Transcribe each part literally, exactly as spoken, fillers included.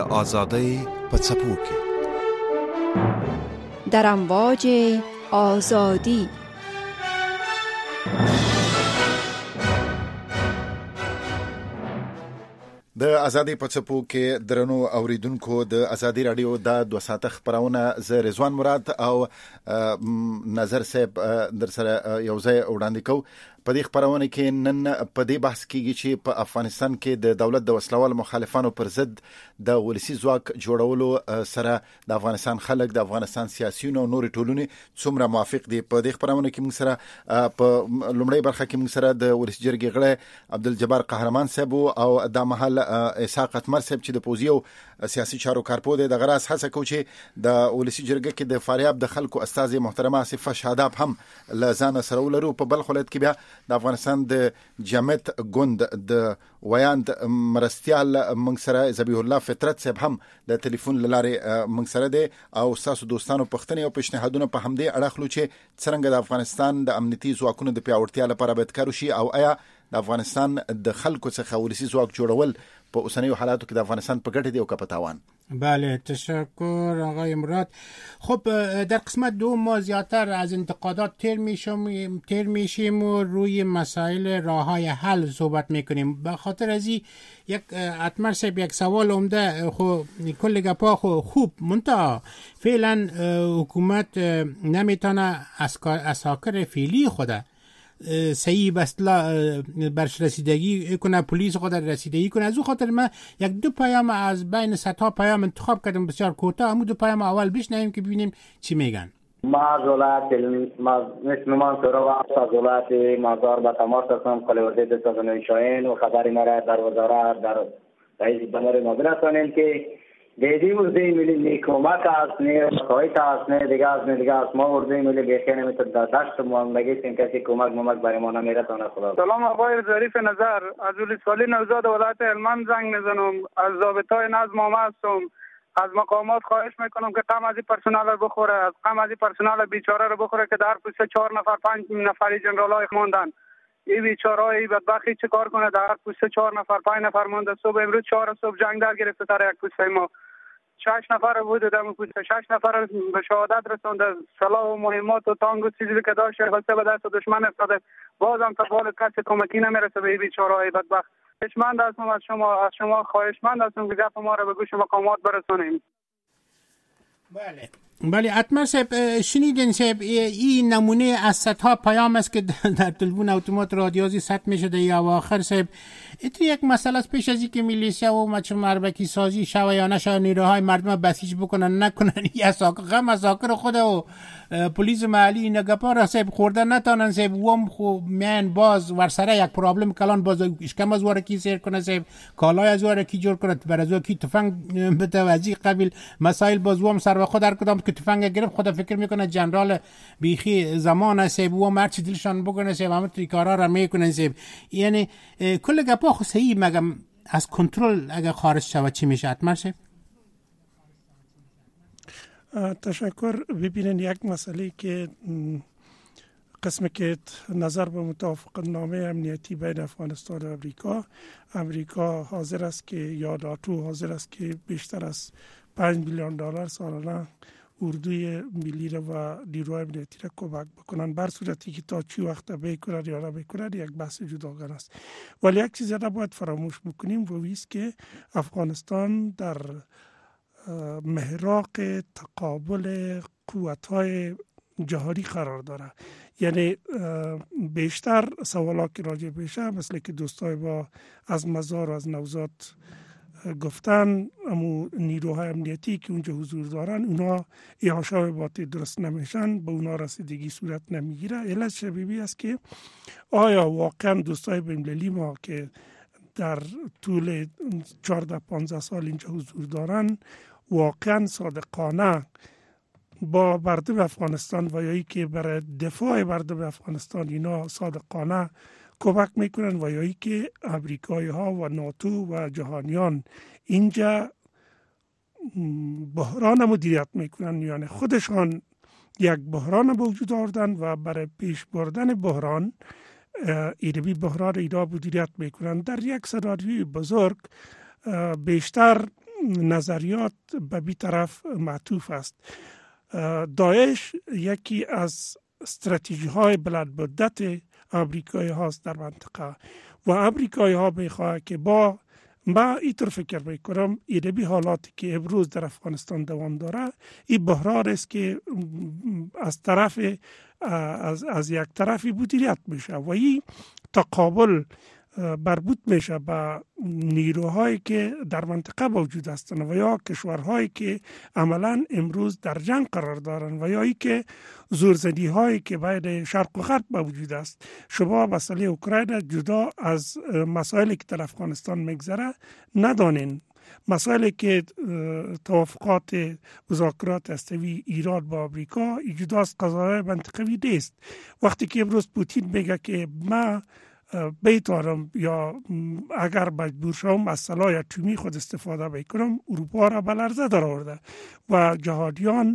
آزادی پڅپوکي در امواج آزادی. د ازادي پڅپو کې درنو اوریدونکو د ازادي رادیو د دوه ساعته خبرونه ز رضوان مراد او نظر صاحب در سره یو ځای وړاندې کوم. په دې خبرونه کې نن په دې بحث کېږي چې په افغانستان کې د دولت د وسلوال مخالفانو پر ضد د ولسی ځواک جوړولو سره د افغانستان خلک، د افغانستان سیاسيون او نور ټولنې څومره موافق دي. په دې خبرونه کې موږ سره په لومړی برخه کې موږ سره د ولسی جرګې غړی عبدالجبار قهرمان صاحب او د محل اسحاق اتمر صاحب چې د پوزیو سیاسي چارو کارپو دي د غراس هڅه کوي چې د ولسی جرګې کې د فاریاب د خلکو استاد محترمه آصفه شاداب هم لزان سره ولرو. په بل خلت کې بیا د افغانستان د جمعیت ګوند د ویاند مرستيال موږ سره ذبیح الله فطرت صاحب هم د ټلیفون لاره موږ سره دي او تاسو دوستانو پښتني او پیشنهادونه په همدې اړه خلو چې څنګه د افغانستان د امنیتي ځواکونو د پیاوړتیا لپاره باید کار وشي او آیا د افغانستان د خلکو څخه ولسی ځواک جوړول په اوسنیو حالاتو کې د افغانستان په ګټه دی او که په تاوان. بله تشکر آقای مراد. خب در قسمت دو ما زیادتر از انتقادات تر میشیم تر میشیم و روی مسائل راههای حل صحبت میکنیم. به خاطر ازی یک اتمر صاحب یک سوال عمده خو کل گپا خو خوب منتها فعلا حکومت نمیتونه اساکر فعلی خوده صحیح بستلا برش رسیدگی کنه، پلیس خود رسیدگی کنه. از او خاطر من یک دو پیام از بین صدها پیام انتخاب کردم بسیار کوتاه. همون دو پیام اول بشنویم که ببینیم چی میگن. معذرت مثل من سراغ معذرت مازار به تماس هستم خلیوزه دستان شاهین و خبری مرا در وزارت در رئیس بنر مدرسه هستند که دیدی ورزی ملی نیکومت است نه خواهیت است نه دیگه از نه دیگه از ما ورزی ملی بیخیر نمیتون در دشت مهندگی سین کسی کمک ممک برای ما نمیرسانه. خدا سلام آقای ظریف نظر، از ولسوالی نوزاد ولایت هلمند زنگ میزنم. از ضابطای نظم عامه هستم. از مقامات خواهش میکنم که غم از این پرسنل رو بخوره، از غم از این پرسنل بیچاره رو بخوره که در پوسته چهار نفر پنج نفری جنرال های ماندن. این بیچاره‌ای بدبختی چه کار کنه؟ در پوسته چهار نفر پنج نفر مونده. صبح امروز چهار صبح جنگ در گرفته سر یک پوسته ما. شش نفر بود در پوسته، شش نفر به شهادت رسونده. سلاح و مهمات و تانگ و چیزی که داشت بسته به دست دشمن افتاده. بازم تا حال کسی کمکی نمیرسه به این بیچاره‌های بدبخت. خواهشمند هستم از شما از شما خواهشمند هستم که گپ ما رو به گوش مقامات برسونیم. بله بله اتمر صاحب شنیدین صاحب این نمونه از صدها پیام است که در تلفن اتومات رادیوزی ثبت میشده یا آخر صاحب ایتر یک مسئله است. پیش از اینکه میلیشیا و مچ مربکی سازی شو یا نشو نیروهای مردم بسیج بکنن نکنن یا ساک غم از ساکر خود و پلیس محلی نگپار صاحب خوردن نتانن صاحب وام خو من باز ورسره یک پرابلم کلان باز اشکم از واره کی سیر کنه صاحب کالای از واره کی جور کنه بر از کی تفنگ بتوازی قبل مسائل باز وام سر و خود در کدام که تفنگ گرفت خدا فکر میکنه جنرال بیخی زمان صاحب و مرچ دلشان بکنه صاحب همه توی کارا را میکنن صاحب. یعنی کل گپا خو صحیح مگم از کنترل اگه خارج شود چی میشه اتمر صاحب؟ تشکر. ببینین یک مسئله که قسم که نظر به موافقت نامه امنیتی بین افغانستان و امریکا امریکا حاضر است که یا ناتو حاضر است که بیشتر از پنج میلیون دلار سالانه اردوی ملی و نیروهای امنیتی را کمک بکنن. بر صورتی که تا چی وقت بکنن یا نمیکنن یک بحث جداگانه است. ولی یک چیز را باید فراموش بکنیم و است که افغانستان در محراق تقابل قوت‌های جهانی قرار داره. یعنی بیشتر سوالات که راجع بشه مثل که دوستای با از مزار و از نوزاد گفتن امو نیروهای امنیتی که اونجا حضور دارن اونا احاشا باطل درست نمیشن، به اونا رسیدگی صورت نمیگیره. علت شبیهی است که آیا واقعا دوستای بین‌المللی ما که در طول چهارده پانزده سال اینجا حضور دارن واقعا صادقانه با مردم افغانستان و یایی که برای دفاع مردم افغانستان اینا صادقانه کمک میکنن و یایی که امریکایی ها و ناتو و جهانیان اینجا بحران مدیریت میکنن، یعنی خودشان یک بحران به وجود آوردن و برای پیش بردن بحران ایربی بحران اینا مدیریت میکنن. در یک سناریوی بزرگ بیشتر نظریات به بی طرف معطوف است. داعش یکی از استراتژی های بلند مدت آمریکایی هاست در منطقه و آمریکایی ها میخواهد که با ما اینطور فکر میکنم ایده حالاتی که امروز در افغانستان دوام داره این بحران است که از طرف از, از یک طرفی مدیریت میشه و این تقابل مربوط میشه به نیروهایی که در منطقه موجود هستند و یا کشورهایی که عملا امروز در جنگ قرار دارند و یا ای که زورزنی هایی که بین شرق و غرب موجود است. شما مسئله اوکراین جدا از مسائلی که در افغانستان میگذره ندانین. مسائلی که توافقات مذاکرات هسته‌ای ایران با آمریکا جدا از قضايا منطقوی نیست. وقتی که امروز پوتین میگه که ما بیتارم یا اگر مجبور شوم از سلاح اتمی خود استفاده میکنم، اروپا را به لرزه در آورده و جهادیان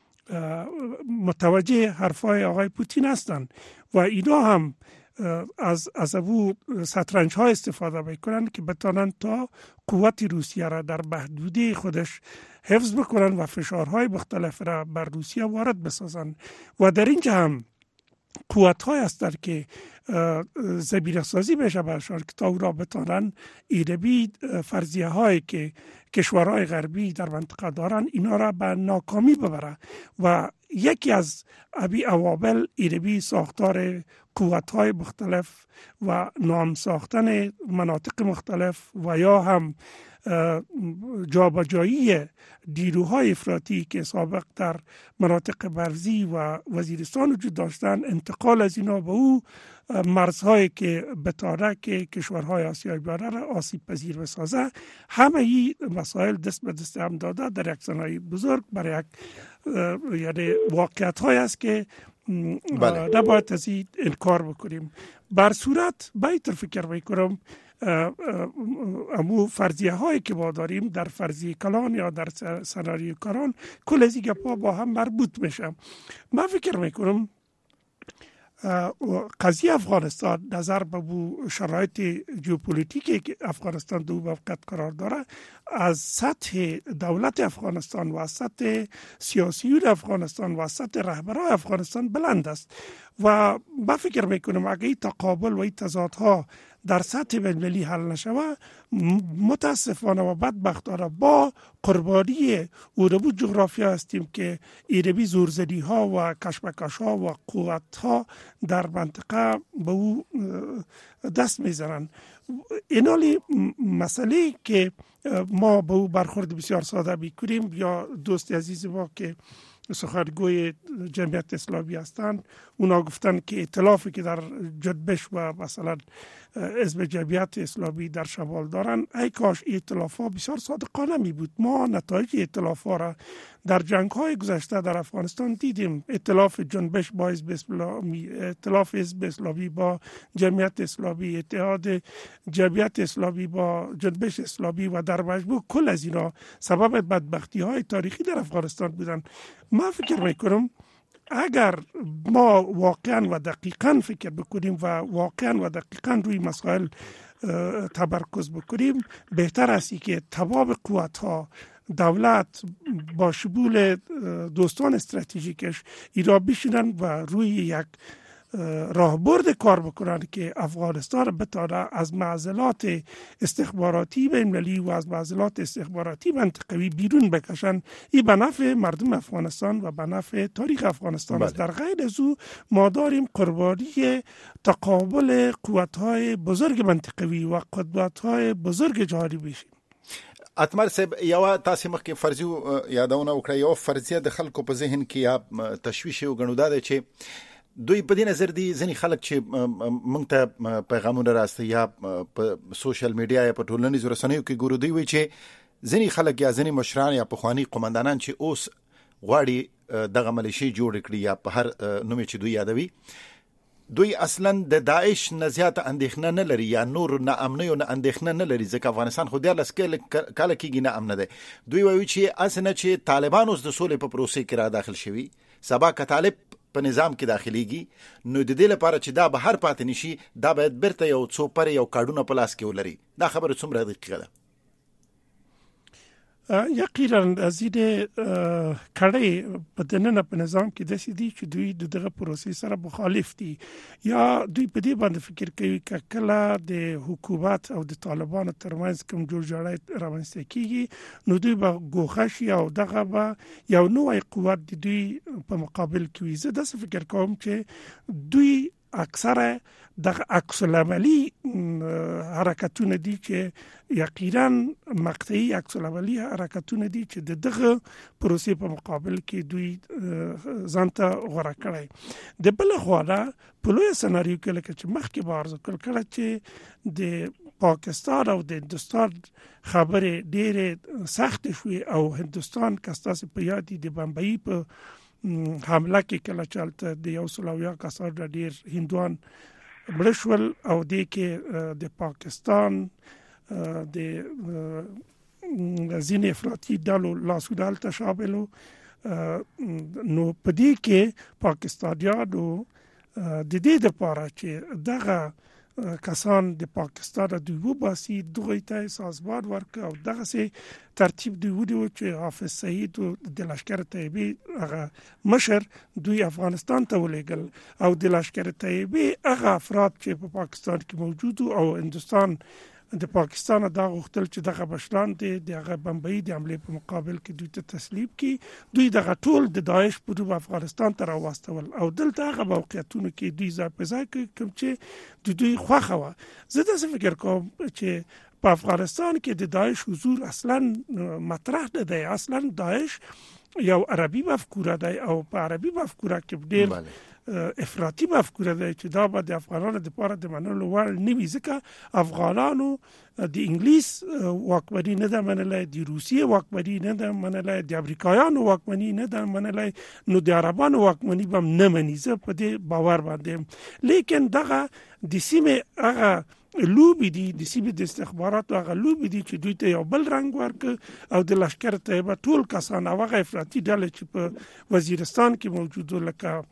متوجه حرفای آقای پوتین هستند و اینا هم از از ابو شطرنج ها استفاده میکنن که بتانن تا قوت روسیه را در محدوده خودش حفظ بکنن و فشارهای مختلف را بر روسیه وارد بسازن و در اینجا هم قوت های هستند که زمینه سازی بشه برشان که تا او را بتانن ایربی فرضیه هایی که کشورهای غربی در منطقه دارن اینا را به ناکامی ببره و یکی از ابی عوامل ایربی ساختار قوت های مختلف و نام ساختن مناطق مختلف و یا هم جابجایی نیروهای افراطی که سابق در مناطق برزی و وزیرستان وجود داشتن، انتقال از اینا به او مرزهایی که بتاره که کشورهای آسیای بیاره را آسیب پذیر بسازه. همه این مسائل دست به دست هم داده در یک صحنه بزرگ برای یک یعنی واقعیت های است که بله. نباید از این انکار بکنیم. بر صورت بایتر فکر میکنم امو فرضیه هایی که ما داریم در فرضیه کلان یا در سناریو کلان کل از این گپا با هم مربوط میشه. من فکر میکنم قضیه افغانستان نظر به بو شرایط ژئوپلیتیکی که افغانستان دو موقعیت قرار داره از سطح دولت افغانستان و از سطح سیاسیون افغانستان و از سطح رهبران افغانستان بلند است و من فکر میکنم اگه این تقابل و این تضادها در سطح بین‌المللی حل نشود متاسفانه و بدبختانه با قربانی اوربو جغرافیا هستیم که ایربی زورزنی ها و کشمکش ها و قوت ها در منطقه به او دست میزنن. اینالی مسئله که ما به او برخورد بسیار ساده میکنیم یا دوست عزیز ما که سخنگوی جمعیت اسلامی هستند اونا گفتن که ائتلافی که در جنبش و مثلا حزب جمعیت اسلامی در شمال دارن ای کاش ائتلاف ها بسیار صادقانه می بود. ما نتایج ائتلاف ها را در جنگ های گذشته در افغانستان دیدیم. ائتلاف جنبش با حزب اسلامی، ائتلاف حزب اسلامی با جمعیت اسلامی، اتحاد جمعیت اسلامی با جنبش اسلامی و در مجموع کل از اینا سبب بدبختی های تاریخی در افغانستان بودن. من فکر میکنم اگر ما واقعا و دقیقا فکر بکنیم و واقعا و دقیقا روی مسائل تمرکز بکنیم بهتر است که تمام قوت ها دولت با شمول دوستان استراتژیکش ایرا بشینن و روی یک راهبرد کار بکنن که افغانستان بتونه از معضلات استخباراتی بین‌المللی و از معضلات استخباراتی منطقوی بیرون بکشن. این به نفع مردم افغانستان و به نفع تاریخ افغانستان است. در غیر از او ما داریم قربانی تقابل قوت‌های بزرگ منطقوی و قدرت‌های بزرگ جهانی بشیم. اتمر صاحب یو تاسو مخکې فرضي یادونه وکړه، یو فرضیه د خلکو په ذهن کې یا تشویش یو غنودا ده چې دوی په دې نظر دي ځنې خلک چې موږ ته پیغامونه راستي یا په سوشل میډیا یا په ټولنیزو رسنیو کې ګورو، دوی وایي چې ځنې خلک یا ځنې مشران یا پخواني قومندانان چې اوس غواړي دغه ملیشي جوړ کړي یا په هر نوم چې دوی یادوي، دوی اصلا د داعش نه زیاته اندېښنه نه لري یا نور نه امنۍ او نه اندېښنه نه لري، ځکه افغانستان خو دیارلس کاله کېږي نه امنه دی. دوی وایي چې اسنه چې طالبان اوس د سولې په پروسې کې را داخل شوي، سبا که طالب په نظام کې داخليږي نو د دې لپاره چې دا به هر پاتې نشي دا باید برته یو څو پر یو کارډونه په لاس کې ولري. دا خبره څومره دقیقه ده؟ یقینا از این کړي په دننه په نظام کې د سې دي چې دوی دغه پروسې سره مخالف دي یا دوی په دې باندې فکر کوي چې کله د حکومت او د طالبانو ترمنځ کوم جوړجاړی رامنځته کیږي نو دوی به ګوښه شي او دغه به یو نوې قوت د دوی په مقابل کې وي. زه داسې فکر کوم چې دوی اکثره د عکس العملی حرکتونه دي چې یقینا مقطعي عکس العملی حرکتونه دي چې دغه پروسې په مقابل کې دوی ځانته غوړه کړي. د بل خوا په لوی سناریو کې لکه چې مخکې بارز کړل چې د پاکستان او د هندستان خبرې ډېرې سخت شوې او هندستان کستاسې په یادې د بمبئی په حمله کې کله چالت د یو سلویا کسان د ډیر هندوان مړشول او د کې د پاکستان د ځینې افراطي ډلو لاسودال تشابلو نو په دې کې پاکستانیانو د دې لپاره چې دغه کسان د پاکستان د دوی باسي دغه ته سازمان ورک او دغه سي ترتیب دی وډیو چې حافظ سعید د لشکره طیبه هغه مشر دوی افغانستان ته ولېګل او د لشکره طیبه هغه افراد چې په پاکستان کې موجود او هندستان د پاکستان دا غوښتل چې دغه بشلان دي دغه بمبئی د حمله په مقابل کې دوی ته تسلیم کی دوی دغه ټول د داعش په ډول افغانستان ته راوستول او دلته هغه موقعیتونه کې دوی ځای په ځای کې کوم چې د دوی خوخه و. زه د فکر کوم چې په افغانستان کې د داعش حضور اصلا مطرح نه دی. اصلا داعش یو عربي مفکوره دی او په عربي مفکوره کې ډېر افراطي مفکوره ده چې دا به د افغانانو د لپاره د منلو وړ نه وي ځکه افغانانو د انګلیس واکمني نه ده منلای، د روسیې واکمني نه ده منلای، د امریکایانو واکمني نه ده منلای، نو د عربانو واکمني به نه مني. زه په دې باور باندې لیکن دغه د سیمې هغه لوبي دي د سیمې د استخباراتو هغه لوبي دي چې دوی ته یو بل رنگ ورک او د لشکره طیبه ټول کسان هغه افراطي ډلې چې په وزیرستان کې موجود لکه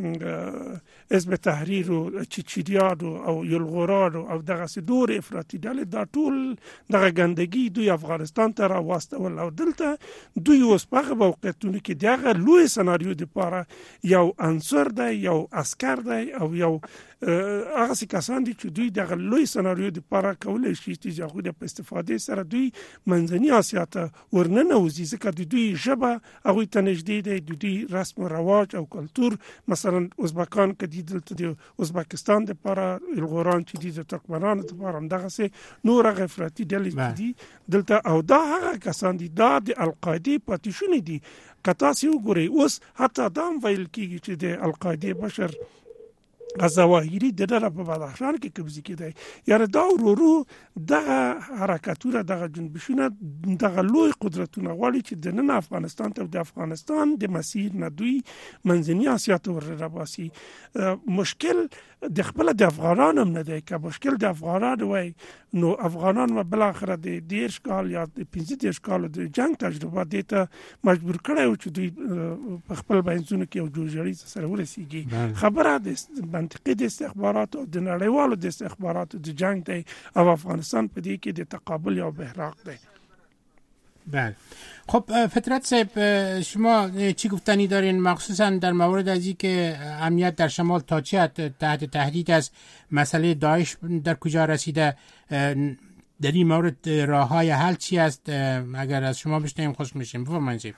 حزب تحریر او چچریان او یلغوران او دغه سدور افراطي ډلې دا ټول دغه ګندګي دوی افغانستان ته راوستل او دلته دوی اوس په موقعیتونو کې دغه لوی سناریو د لپاره یو عنصر دی، یو عسكر دی او یو هغه کسان دي چې دوی دغه لوی سناریو د لپاره کولای شي چې هغه په استفاده سره دوی منځنی اسیا ته ورننه وزي ځکه د دوی ژبه هغه ته نږدې دی، د دوی رسم او رواج او کلچر مثلا ازبکان کې د دلته د ازبکستان د لپاره الغوران چې دي د ترکمنانو د لپاره دغه سه نور غفرتي ډلې دي دلته او دا هغه کسان دي دا د القاعده پاتیشونی دي. کتا سی وګوري اوس حتی دا ویل کیږي چې د القاعده بشر ظواهری د دره په بدخشان کې قبضه کړي یاره دا ورورو دغه حرکتونه دغه جنبشونه دغه لوی قدرتونه غواړي چې د نن افغانستان ته د افغانستان د مسیر نه دوی منځنی اسیا ته ورباسي. مشکل د خپل د افغانانو نه دی که مشکل د افغانانو وای نو افغانان بل اخر د دیرش کال یا د پنځه دیرش کال د جنگ تجربه دې ته مجبور کړی چې دوی په خپل بینځونو کې او جوړجاړي سره ورسیږي. خبره د منطقي د استخباراتو د نړیوالو د استخباراتو د جنگ دی او افغانستان په دې کې د تقابل یا بحراق دی. بله خب فطرت صاحب شما چی گفتنی دارین مخصوصا در مورد از این که امنیت در شمال تا چه حد تحت تهدید است، مسئله داعش در کجا رسیده، در این مورد راه های حل چی است؟ اگر از شما بشنویم خوش میشیم. بفرمایید.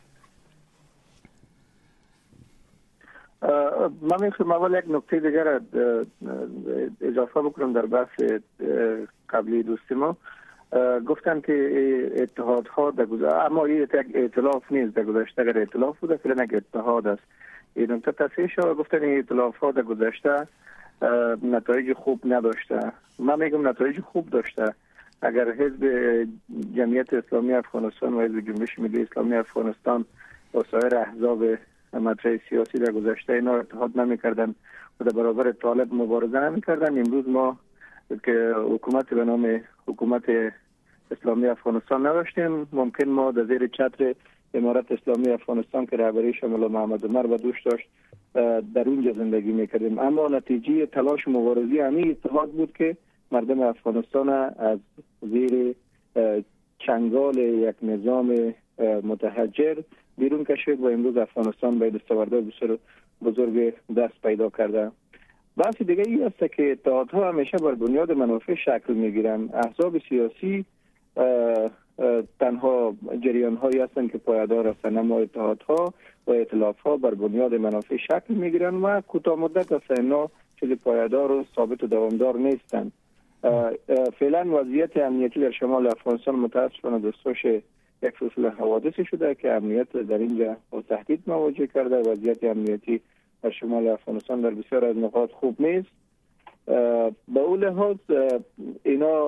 من میخوام اول یک نکته دیگر اضافه بکنم در بحث قبلی دوستی ما. گفتن که اتحادها در گذشته، اما این یک ائتلاف نیست، در گذشته اگر ائتلاف بوده فعلا یک اتحاد است. این نکته تصحیح شد. گفتن این ائتلاف ها در گذشته نتایج خوب نداشته. من میگم نتایج خوب داشته. اگر حزب جمعیت اسلامی افغانستان و حزب جنبش ملی اسلامی افغانستان و سایر احزاب مطرح سیاسی در گذشته اینا اتحاد نمی‌کردن و در برابر طالب مبارزه نمی‌کردن، امروز ما که حکومت به نام حکومت اسلامی افغانستان نداشتیم، ممکن ما در زیر چتر امارت اسلامی افغانستان که رهبریش مولا محمد عمر و دوش داشت در اونجا زندگی می‌کردیم. اما نتیجه تلاش مبارزی همین اتحاد بود که مردم افغانستان از زیر چنگال یک نظام متحجر بیرون کشید و امروز افغانستان به دستاوردهای بسیار بزرگ دست پیدا کرده. بحث دیگه ای است که اتحادها همیشه بر بنیاد منافع شکل میگیرن. احزاب سیاسی اه اه تنها جریان هایی هستند که پایدار هستند، اما اتحادها و ائتلاف ها بر بنیاد منافع شکل میگیرن و کوتاه مدت است اینا چیز پایدار و ثابت و دوامدار نیستند. فعلا وضعیت امنیتی در شمال افغانستان متاسفانه دستخوش یک سلسله حوادث شده که امنیت در اینجا با تهدید مواجه کرده. وضعیت امنیتی در شمال افغانستان در بسیار از نقاط خوب نیست. به اون لحاظ اینا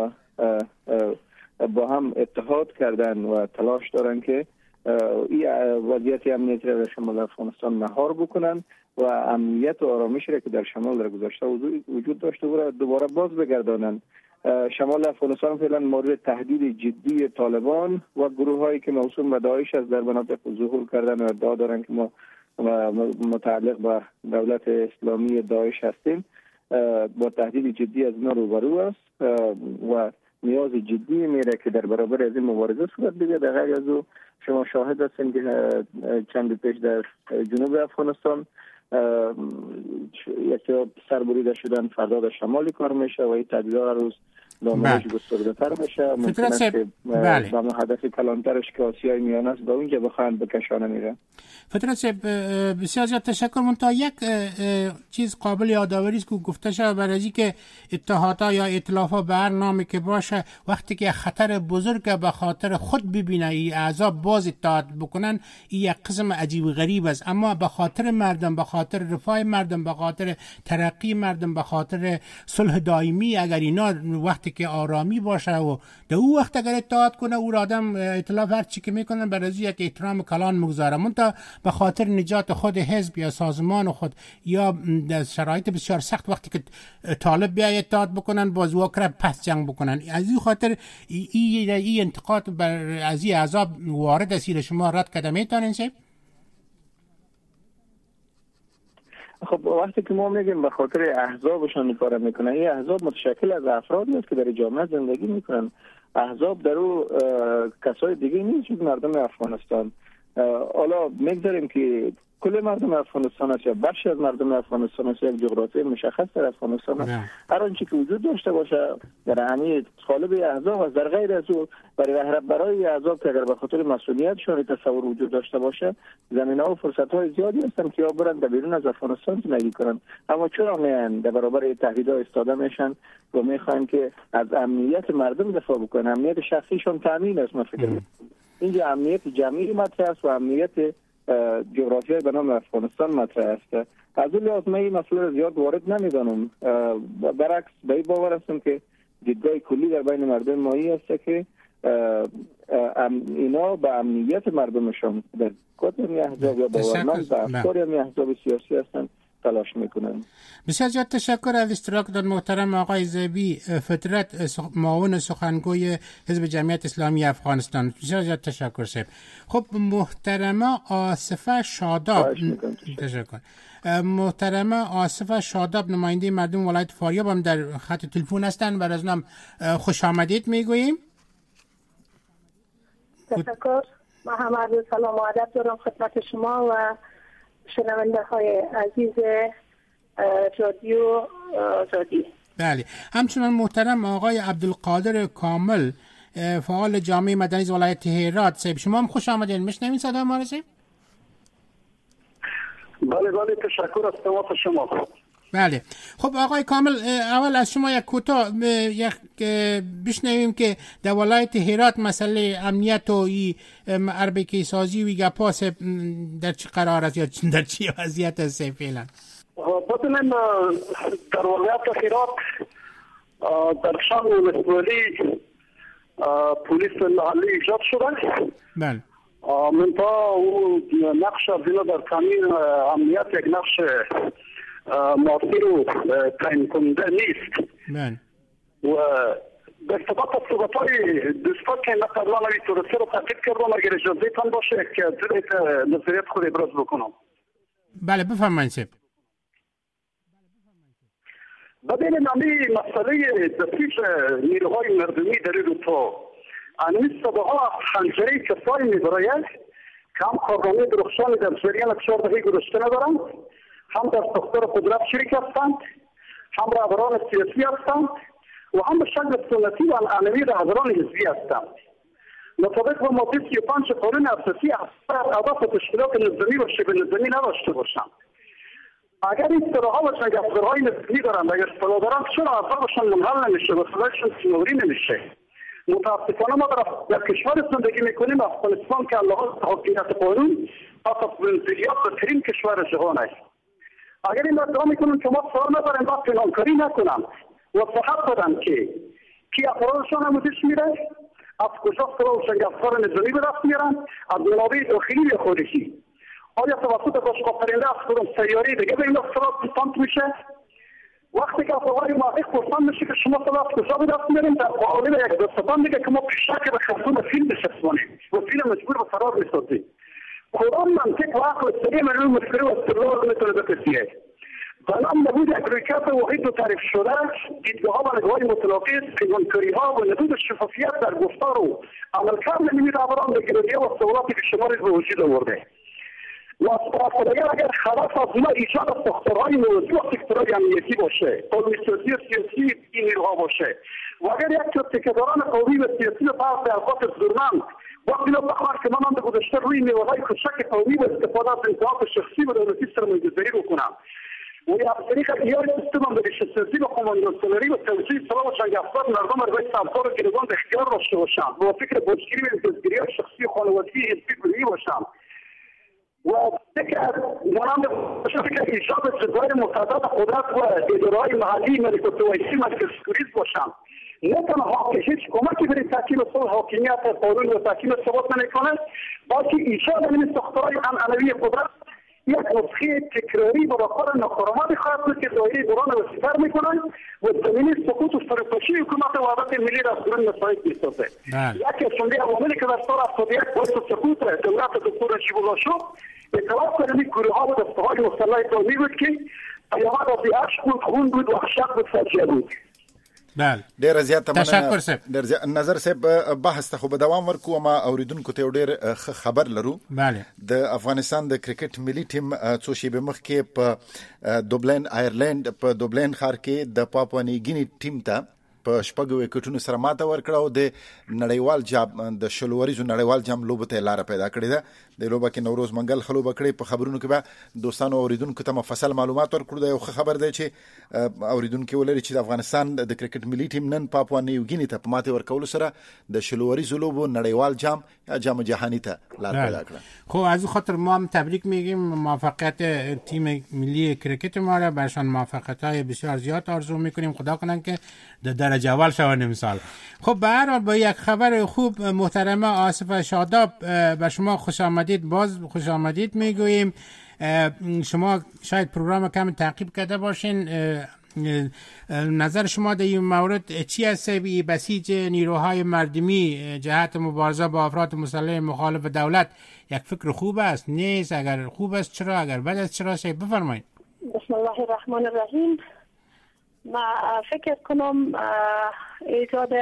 با هم اتحاد کردن و تلاش دارن که این وضعیت امنیتی را در شمال افغانستان مهار بکنن و امنیت و آرامش را که در شمال در گذشته وجود داشته و دوباره باز بگردانن. شمال افغانستان فعلا مورد تهدید جدی طالبان و گروه هایی که موسوم به داعش از در مناطق ظهور کردن و ادعا دارن که ما متعلق به دولت اسلامی داعش هستیم با تهدید جدی از اینا روبرو است و نیاز جدی میره که در برابر از این مبارزه صورت بگیره. در غیر از او شما شاهد هستین که چند پیش در جنوب افغانستان یک سربریده شدن، فردا در شمالی کار میشه و این تهدیدها روز دامنش گسترده تر بشه. ممکن است که با هدف کلانترش که آسیای میانه است به اونجا بخواهند بکشانه میره. فترت صاحب بسیار زیاد تشکر. من تا یک چیز قابل یادآوری است که گفته شد برای از اینکه اتحادها یا ائتلافها به هر نامی که باشه وقتی که خطر بزرگ به خاطر خود ببینه این احزاب باز اتحاد بکنن، این یک قسم عجیب و غریب است، اما به خاطر مردم، به خاطر رفاه مردم، به خاطر ترقی مردم، به خاطر صلح دائمی، اگر اینا وقتی که آرامی باشه و در اون وقت اگر اتحاد کنه او آدم ائتلاف هر چی که میکنن برای یک احترام کلان مگذاره. منتها به خاطر نجات خود حزب یا سازمان خود یا در شرایط بسیار سخت وقتی که طالب بیا اتحاد بکنن باز واکر پس جنگ بکنن. از این خاطر این ای انتقاد بر از این احزاب وارد اسیر شما رد کرده میتونین شه؟ خب وقتی که ما میگیم به خاطر احزابشان کار میکنن، این احزاب متشکل از افرادی است که در جامعه زندگی میکنن. احزاب در او کسای دیگه نیست جز مردم افغانستان. حالا میگذاریم که کل مردم افغانستان است یا بخشی از مردم افغانستان است، یک جغرافی مشخص در افغانستان است. هر آنچه که وجود داشته باشه در همین قالب احزاب است. در غیر از او برای برای احزاب که اگر به خاطر مسئولیتشان تصور وجود داشته باشه زمینه‌ها و فرصت‌های زیادی هستند که یا برن در بیرون از افغانستان زندگی کنن، اما چرا میان در برابر تهدیدها ایستاده میشن و میخوان که از امنیت مردم دفاع بکنن. امنیت شخصیشون تامین است. من فکر می‌کنم اینجا امنیت جمعی مطرح است و امنیت جغرافیایی به نام افغانستان مطرح است. از اون لحاظ من این مسئله زیاد وارد نمیدانم. برعکس به این باور هستم که دیدگاه کلی در بین مردم مایی است که اینا به امنیت مردمشون در کدام احزاب یا باورمند به افکار یا احزاب سیاسی هستند تلاش میکنن. بسیار زیاد تشکر از اشتراک در محترم آقای زیبی فطرت، معاون سخنگوی حزب جمعیت اسلامی افغانستان. بسیار زیاد تشکر صاحب. خب محترمه آصفه شاداب، تشکر. محترمه آصفه شاداب نماینده مردم ولایت فاریاب هم در خط تلفن هستند. برای از نام خوش آمدید میگوییم. تشکر. ما هم عرض سلام و ادب دارم خدمت شما و شنونده های عزیز رادیو آزادی. بله. همچنان محترم آقای عبدالقادر کامل، فعال جامعه مدنی ولایت هرات. صاحب شما هم خوش آمدید. میشنوید صدا ما رو صاحب؟ بله بله تشکر از تماس شما. بله. خب آقای کامل اول از شما یک کوتاه یک بشنویم که در ولایت هرات مسئله امنیت و ای اربکی سازی و گپاس در چه قرار است یا در چه وضعیت است فعلا؟ ببینیم در ولایت هرات در شان مسئولی پلیس محلی ایجاد شده. بله. منتها او نقش از اینا در تامین امنیت یک نقش موثر و تعیین کننده نیست. بله. و به ارتباط با صحبت‌های دوستان که من قبلا این توضیح رو تعقیب کردم، اگر اجازهتان باشه که از نظریات خود ابراز بکنم. بله بفرمایید صاحب. ببینید همین مسئله دستیش نیروهای مردمی در این روزها انیست ها خنجری کسایی میبراید که هم کارنامه درخشانی در جریان چهار دهه گذشته ندارند، هم در ساختار قدرت شریک هستند، هم رهبران سیاسی هستند و هم به شکل سنتی و العنوی رهبران حزبی هستند. مطابق با ماده سی و پنج قانون اساسی اهداف تشکیلات نظامی و شبه نظامی نداشته باشند. اگر این سراها و جنگافزارهای نظامی دارند، اگر سلاح دارند، چرا اهدافشان منحل نمیشه و سلاحشان سنوری نمیشه؟ متاسفانه ما در, در کشور زندگی میکنیم، افغانستان که لحاظ حاکمیت قانون پس از ونزوئلا بدترین کشور جهان است. اگر این ادعا میکنن که ما سوار نداریم، باید پنهانکاری نکنم و صحت بدن که کی افرادشان آموزش میره، از کجا سلاح و جنگافزار نظامی به دست میارن، از منابع داخلی یا خارجی. آیا توسط باشگاه پرنده از کدام سیاره دیگه به این اختلاف پسند میشه؟ وقتی که افرادهای موافق پرسند میشه که شما سلاح از کجا به دست میاریم، در قالب یک دستان میگه که ما پیشک به خرطوم فیلم بشکسبانیم و فیلم مجبور به فرار میسازیم. کدام منطق و عقل سلیم روی مشکل و استدلال میتونه بکسیه؟ بنام نبود یک رویکرد واحد و تعریف شده، دیدگاه‌ها و نگاه‌های متناقض، پنهانکاری‌ها و نبود شفافیت در گفتار و عملکرد نیروی رهبران به گرفتاری و سوالاتی که شماری به وجود آورده. مصرف‌کننده اگر هدف از ما ایجاد ساختارهای موضوع و سکتورهای امنیتی باشه، قومی‌سازی و سیاسی این نیروها باشه و اگر یک تکه‌داران قومی و سیاسی و بعض افراد زورمند وقتی رو بخواد که من به گذشته روی نیروهای کوچک قومی و استفاده از انتخاب شخصی و دولتی سرمایه‌گذاری بکنم و یا از طریق احیای سیستم بهداشت‌سازی و کماندوسالاری و توسعه سلاح و جنگ‌افزار مردم را روی سمسار و گروگان به اختیار داشته باشند و فکر بازگیری و امتیازگیری شخصی و خانوادگی حزبی بروی باشند و فکر مانند فکر ایجاد جزایر متعدد قدرت و اداره‌های محلی ملکوتویسی مرکزگریز باشند. نه تنها که هیچ کمکی برای تحکیم صلح حاکمیت قانون و تحکیم ثبات نمی‌کنه، بلکه ایجاد این ساختارهای عنعنوی قدرت یک نسخه تکراری و راکار ناکارآمد خواهد بود که دایره دوران وسیع‌تر می‌کنند و زمینه سقوط و فروپاشی حکومت وحدت ملی را از درون مساعد می‌سازد. یکی از جمله عواملی که در سال هفتاد و یک باعث سقوط دولت دکتر نجیب الله شد، اطلاف کردن گروه‌ها و دسته‌های مسلح قومی بود که پیامد از اشک بود، خون بود، وحشت بود، فاجعه بود. بله ډیر زیات تشکر صاحب. ډیر زیات نظر صاحب بحث ته خو به دوام ورکو، ما اوریدونکو ته ډیر خبر لرو. بله د افغانستان د کرکټ ملي ټیم څو شیبه مخکې په دوبلین آیرلند په دوبلین ښار کې د پاپوا نیوګینی ټیم ته په شپږو وکټونو سره ماته ورکړه او د نړیوال جام د شلوریزو نړیوال جام لوبه ته لار پیدا کړې ده. د لوبه کې نوروز منګل خلوب کړي. په خبرونو کې به دوستانو اوریدونکو ته مفصل معلومات ورکړو. دا یو خبر دی چې اوریدونکو ولري چې د افغانستان د کرکټ ملي ټیم نن پاپوا نیوګینی ته په ماته ورکول سره د شلوریزو لوبو نړیوال جام یا جام جهانی ته لار پیدا کړه. خب از خاطر ما هم تبریک میگیم، موفقیت تیم ملی کرکت ما را برشان موفقیت‌های بسیار زیاد آرزو میکنیم. خدا کنن که در درجه اول شوند امسال. خب به هر حال با یک خبر خوب محترمه آصف شاداب به شما خوش آمدید، باز خوش آمدید میگوییم. شما شاید پروگرام کم تعقیب کرده باشین، نظر شما در این مورد چی است؟ بسیج نیروهای مردمی جهت مبارزه با افراد مسلح مخالف دولت یک فکر خوب است نیست؟ اگر خوب است چرا؟ اگر بد است چرا؟ شاید بفرمایید. بسم الله الرحمن الرحیم. ما فکر کنم ایجاد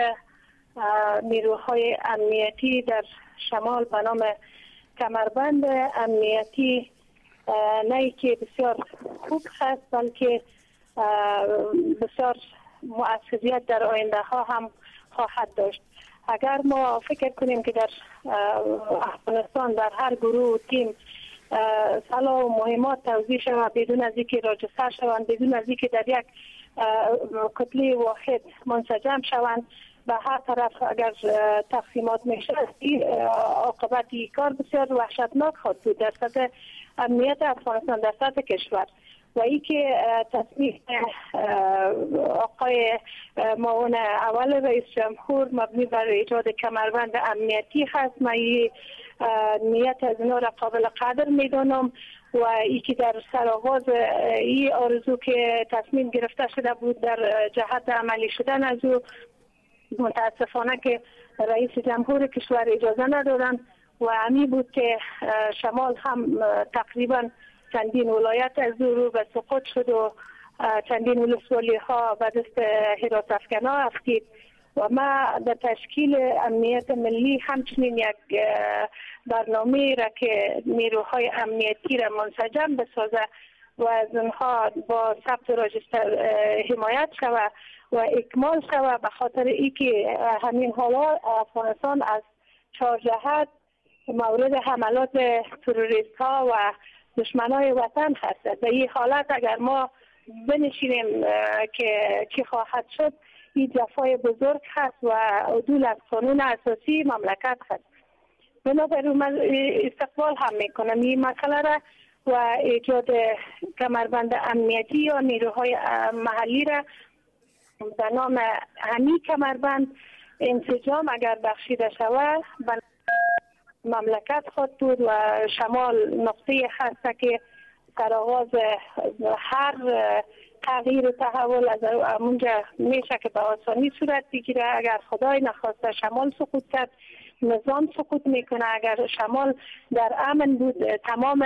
نیروهای امنیتی در شمال به نام کمربند امنیتی نه که بسیار خوب هست، بلکه بسیار مؤثریت در آینده ها هم خواهد داشت. اگر ما فکر کنیم که در افغانستان در هر گروه و تیم سلاح و مهمات توزیع شود بدون از اینکه راجستر شوند، بدون از اینکه در یک کتله واحد منسجم شوند، به هر طرف اگر تقسیمات میشه عاقبت این کار بسیار وحشتناک خواهد بود در سطح امنیت افغانستان، در سطح کشور. و ای که تصمیم آقای معاون اول رئیس جمهور مبنی بر ایجاد کمربند امنیتی هست، من این نیت از اینا را قابل قدر میدانم و ای که در سرآغاز این آرزو که تصمیم گرفته شده بود در جهت عملی شدن از او، متاسفانه که رئیس جمهور کشور اجازه ندادن و همین بود که شمال هم تقریبا چندین ولایت از او رو به سقوط شد و چندین ولسوالی ها به دست حراس افکنها افتید و ما در تشکیل امنیت ملی همچنین یک برنامه را که نیروهای امنیتی را منسجم بسازه و از اونها با ثبت راجستر حمایت شود و اکمال شود، به خاطر اینکه همین حالا افغانستان از چهار جهت مورد حملات تروریست ها و دشمنای وطن هست. در این حالت اگر ما بنشینیم که چی خواهد شد، این جفای بزرگ هست و عدول از قانون اساسی مملکت هست. بنابراین من استقبال هم میکنم این مسئله را و ایجاد کمربند امنیتی یا نیروهای محلی را به نام همی کمربند انسجام اگر بخشیده شود مملکت خود بود و شمال نقطه هست که در آغاز هر تغییر و تحول از اونجا میشه که به آسانی صورت بگیره. اگر خدای نخواسته شمال سقوط کرد، نظام سقوط میکنه. اگر شمال در امن بود، تمام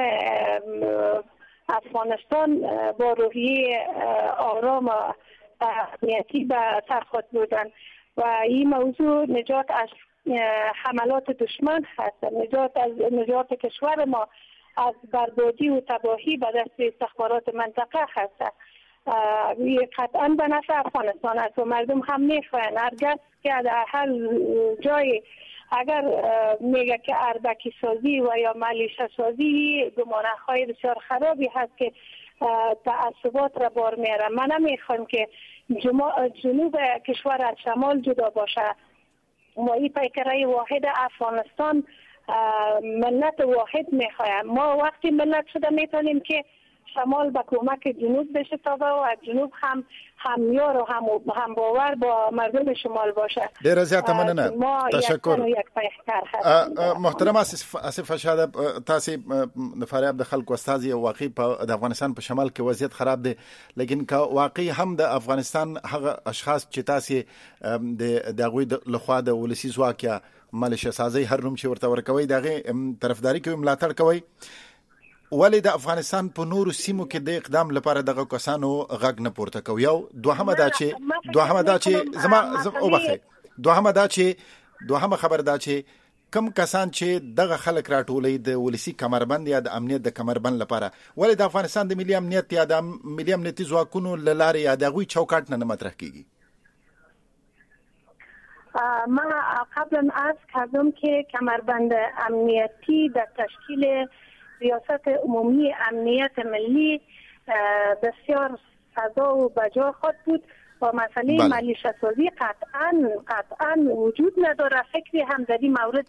افغانستان با روحیه آرام و امنیتی به سر خود بودن و این موضوع نجات از حملات دشمن هست، نجات از نجات کشور ما از بربادی و تباهی به دست استخبارات منطقه هست. قطعا به نفع افغانستان است و مردم هم میخواهند. هرگز که در هر جای اگر میگه که اربکی سازی و یا ملیشه سازی، گمانه های بسیار خرابی هست که تعصبات را بار میاره. من نمیخوام که جنوب کشور از شمال جدا باشه. ما این پیکره واحد افغانستان ملت واحد میخوایم. ما وقتی ملت شده میتونیم که شمال به کمک جنوب بشه تابه و از جنوب هم همیار و هم, هم باور با مردم شمال باشه. ډیره زیاته مننه. تشکر. محترم آصف شاده، تاسو د فاریاب د خلکو استازي واقعي په د افغانستان په شمال کې وضعیت خراب دی، لیکن که واقعي هم د افغانستان هغه اشخاص چې تاسو د دغوی لخوا د ولسی ځواک یا ملیشه سازي هر نوم چې ورته ورکوي دغه طرفداري کوي، ملاتړ کوي، ولی د افغانستان په نورو سیمو کې د اقدام لپاره دغه کسانو غږ نه پورته کوي؟ یو دوهمه دا چې دوهمه دا چې زما او بخې دوهمه دا چې دوهمه خبر دا چې کم کسان چې دغه خلک راټولې د ولسی کمربند یا د امنیت د کمربند لپاره، ولی د افغانستان د ملي امنیت یا د ملي امنیتي ځواکونو لاره یا دغه چوکاټ نه مطرح کیږي؟ ما قبلا عرض کردم که کمربند امنیتی در تشکیل ریاست عمومی امنیت ملی بسیار سزا و بجا خود بود و مسئله بله. ملیشه سازی قطعا قطعا وجود نداره. فکری هم در این مورد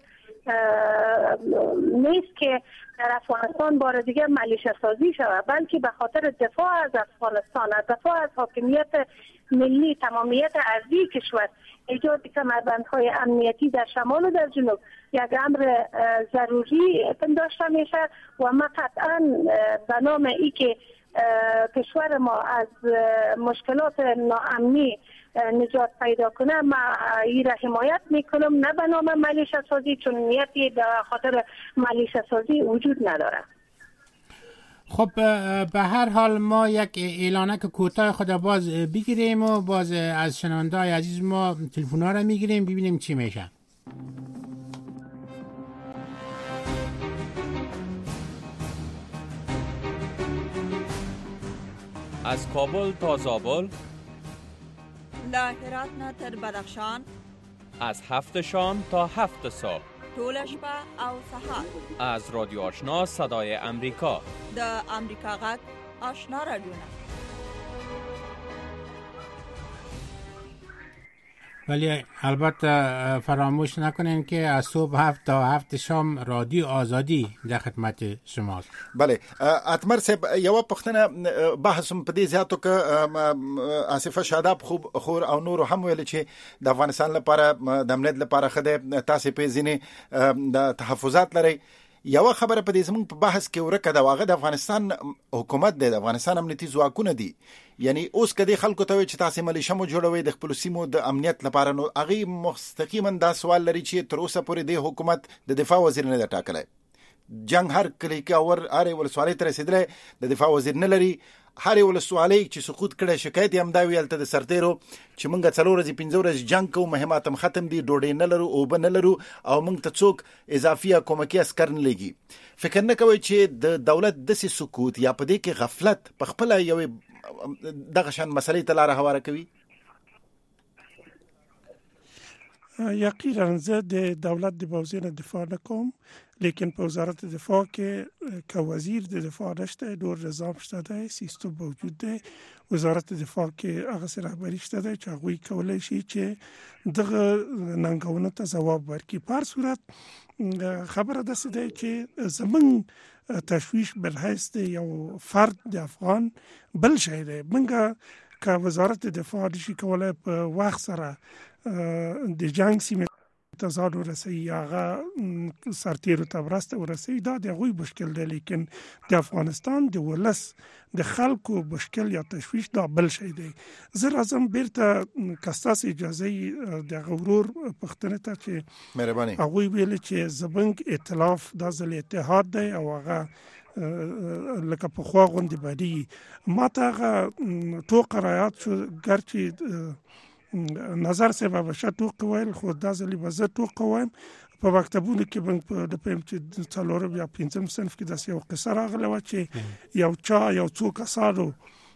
نیست که در افغانستان بار دیگر ملیشه سازی شود، بلکه به خاطر دفاع از افغانستان، دفاع از حاکمیت ملی، تمامیت ارضی کشور، ایجاد کمربندهای امنیتی در شمال و در جنوب یک امر ضروری پنداشته میشه و ما قطعا به نام ای که کشور ما از مشکلات ناامنی نجات پیدا کنه ما این را حمایت میکنم، نه به نام ملیشه سازی، چون نیتی به خاطر ملیشه سازی وجود نداره. خب به هر حال ما یک اعلانک کوتاه خود باز بگیریم و باز از شنونده‌های عزیز ما تلفن‌ها را میگیریم ببینیم چی میشه. از کابل تا زابل، له هرات نه تر بدخشان، از هفت شام تا هفت صبح، ټول شپه او سهار، از رادیو آشنا صدای امریکا، د امریکا غږ آشنا رادیوونه. ولی البته فراموش نکنین که از صبح هفت تا هفت شام رادیو آزادی در خدمت شماست. بله اتمر صاحب یو پختنه بحثم په دې زیاتو ک آصف شاداب خوب خور او نور هم ویل چې د افغانستان لپاره د امنیت لپاره خده تاسو په ځینې د تحفظات لري. یو خبره په دې زموږ په بحث کې ورکه دا واغه د افغانستان حکومت د افغانستان امنیتي ځواکونه دي، یعنی اوس کدي خلکو ته چې تاسو ملیشه مو جوړوي د خپل سیمو د امنیت لپاره، نو هغه مستقیما دا سوال لري چې تر اوسه پورې د حکومت د دفاع وزیر نه ټاکلی، جنگ هر کلی کې اور اره ولسوالۍ تر رسیدله د دفاع وزیر نه لري، هر ولسوالۍ چې سقوط کړي شکایت یې هم دا ویل ته د سرتیرو چې موږ څلور ورځې پنځه ورځې جنگ کوو، مهمات هم ختم دي، ډوډۍ نه لرو، اوبه نه لرو او موږ ته څوک اضافي یا کومکي عسکر نه لګي. فکر نه کوي چې د دولت داسې سقوط یا په دې کې غفلت په خپله یوې دغه شان مسلې ته لاره هواره کوي؟ یقینا زه د دولت د موضوع نه دفاع نکوم، لیکن په وزارت دفاع کې که وزیر د دفاع نشته، دور نظام شته دی، سیستم موجود دی. وزارت دفاع کې هغه سره رهبري شته دی چې هغوی کولی شي چې دغه ننګونو ته ځواب ورکړي. په هر صورت خبره داسې دی چې زمونږ تشویش بالحیث د یو فرد د افغان بل شی دی. موږ که وزارت دفاع نشي کولی په وخت سره د جنگ سیمه ته ځان ورسوي، هغه سرتیرو ته مرسته ورسوي، دا د هغوی مشکل دی. لیکن د افغانستان د ولس د خلکو مشکل یا تشویش دا بل شی دی. زه راځم بیرته که ستاسو اجازه وي د هغه ورور پوښتنې ته چې مهرباني هغوی ویل چې زموږ ائتلاف دا ځل اتحاد دی او هغه لکه پخوا غوندې بدیږي. ما ته هغه ټوکه رایاد شو، ګرچې نظر صاحب بشه ټوکه ویل، خو دا ځلې به زه ټوکه وایم. په مکتبونو کې موږ د پوهیم چې څلورم یا پنځم صنف کې داسې یو قصه راغله وه چې یو چا یو څو کسانو